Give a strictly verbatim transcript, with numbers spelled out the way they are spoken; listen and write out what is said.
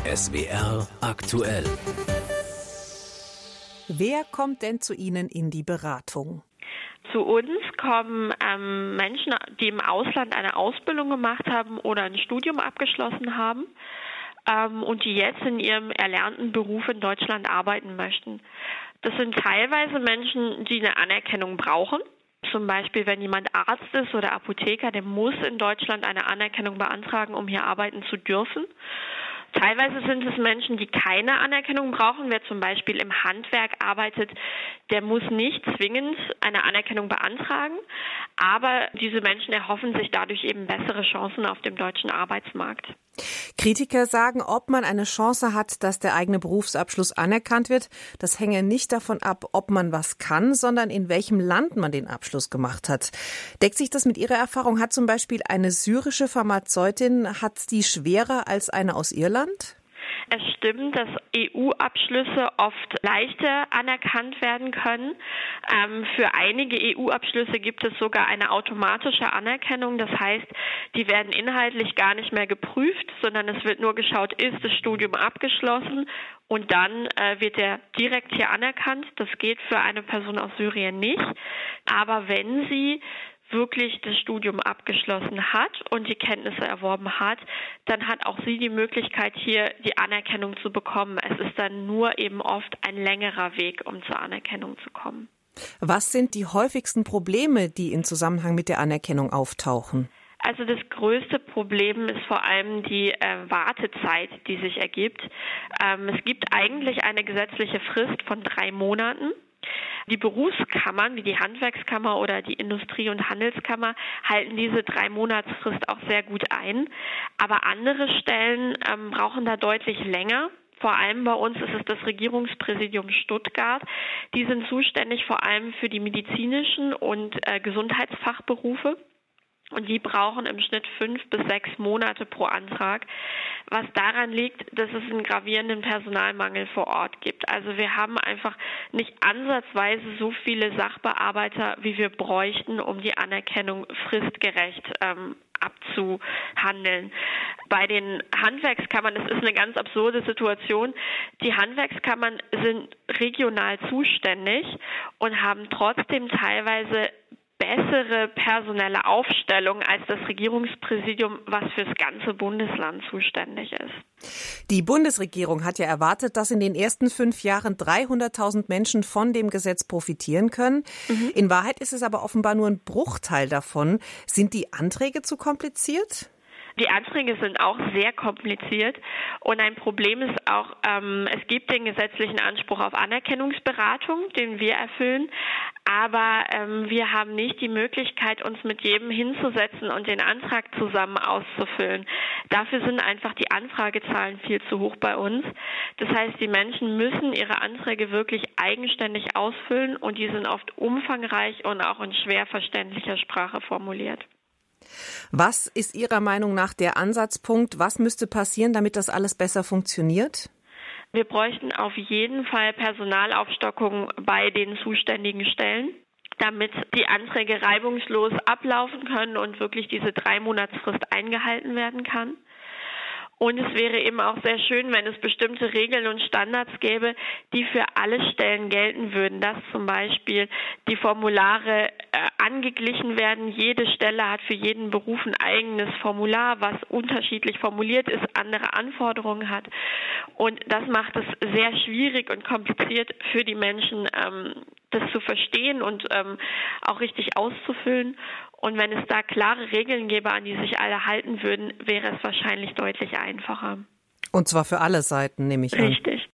S W R aktuell. Wer kommt denn zu Ihnen in die Beratung? Zu uns kommen ähm, Menschen, die im Ausland eine Ausbildung gemacht haben oder ein Studium abgeschlossen haben ähm, und die jetzt in ihrem erlernten Beruf in Deutschland arbeiten möchten. Das sind teilweise Menschen, die eine Anerkennung brauchen. Zum Beispiel, wenn jemand Arzt ist oder Apotheker, der muss in Deutschland eine Anerkennung beantragen, um hier arbeiten zu dürfen. Teilweise sind es Menschen, die keine Anerkennung brauchen. Wer zum Beispiel im Handwerk arbeitet, der muss nicht zwingend eine Anerkennung beantragen. Aber diese Menschen erhoffen sich dadurch eben bessere Chancen auf dem deutschen Arbeitsmarkt. Kritiker sagen, ob man eine Chance hat, dass der eigene Berufsabschluss anerkannt wird, das hänge nicht davon ab, ob man was kann, sondern in welchem Land man den Abschluss gemacht hat. Deckt sich das mit Ihrer Erfahrung? Hat zum Beispiel eine syrische Pharmazeutin, hat die schwerer als eine aus Irland? Es stimmt, dass E U-Abschlüsse oft leichter anerkannt werden können. Ähm, für einige E U-Abschlüsse gibt es sogar eine automatische Anerkennung. Das heißt, die werden inhaltlich gar nicht mehr geprüft, sondern es wird nur geschaut, ist das Studium abgeschlossen und dann äh, wird er direkt hier anerkannt. Das geht für eine Person aus Syrien nicht. Aber wenn sie wirklich das Studium abgeschlossen hat und die Kenntnisse erworben hat, dann hat auch sie die Möglichkeit, hier die Anerkennung zu bekommen. Es ist dann nur eben oft ein längerer Weg, um zur Anerkennung zu kommen. Was sind die häufigsten Probleme, die im Zusammenhang mit der Anerkennung auftauchen? Also das größte Problem ist vor allem die äh, Wartezeit, die sich ergibt. Ähm, es gibt eigentlich eine gesetzliche Frist von drei Monaten. Die Berufskammern, wie die Handwerkskammer oder die Industrie- und Handelskammer, halten diese Drei-Monatsfrist auch sehr gut ein. Aber andere Stellen ähm, brauchen da deutlich länger. Vor allem bei uns ist es das Regierungspräsidium Stuttgart. Die sind zuständig vor allem für die medizinischen und äh, Gesundheitsfachberufe. Und die brauchen im Schnitt fünf bis sechs Monate pro Antrag, was daran liegt, dass es einen gravierenden Personalmangel vor Ort gibt. Also wir haben einfach nicht ansatzweise so viele Sachbearbeiter, wie wir bräuchten, um die Anerkennung fristgerecht ähm, abzuhandeln. Bei den Handwerkskammern, das ist eine ganz absurde Situation, die Handwerkskammern sind regional zuständig und haben trotzdem teilweise bessere personelle Aufstellung als das Regierungspräsidium, was fürs ganze Bundesland zuständig ist. Die Bundesregierung hat ja erwartet, dass in den ersten fünf Jahren dreihunderttausend Menschen von dem Gesetz profitieren können. Mhm. In Wahrheit ist es aber offenbar nur ein Bruchteil davon. Sind die Anträge zu kompliziert? Die Anträge sind auch sehr kompliziert und ein Problem ist auch, ähm, es gibt den gesetzlichen Anspruch auf Anerkennungsberatung, den wir erfüllen, aber ähm, wir haben nicht die Möglichkeit, uns mit jedem hinzusetzen und den Antrag zusammen auszufüllen. Dafür sind einfach die Anfragezahlen viel zu hoch bei uns. Das heißt, die Menschen müssen ihre Anträge wirklich eigenständig ausfüllen und die sind oft umfangreich und auch in schwer verständlicher Sprache formuliert. Was ist Ihrer Meinung nach der Ansatzpunkt? Was müsste passieren, damit das alles besser funktioniert? Wir bräuchten auf jeden Fall Personalaufstockung bei den zuständigen Stellen, damit die Anträge reibungslos ablaufen können und wirklich diese Drei-Monatsfrist eingehalten werden kann. Und es wäre eben auch sehr schön, wenn es bestimmte Regeln und Standards gäbe, die für alle Stellen gelten würden, dass zum Beispiel die Formulare äh, angeglichen werden. Jede Stelle hat für jeden Beruf ein eigenes Formular, was unterschiedlich formuliert ist, andere Anforderungen hat. Und das macht es sehr schwierig und kompliziert für die Menschen, ähm, das zu verstehen und ähm, auch richtig auszufüllen. Und wenn es da klare Regeln gäbe, an die sich alle halten würden, wäre es wahrscheinlich deutlich einfacher. Und zwar für alle Seiten, nehme ich an. Richtig.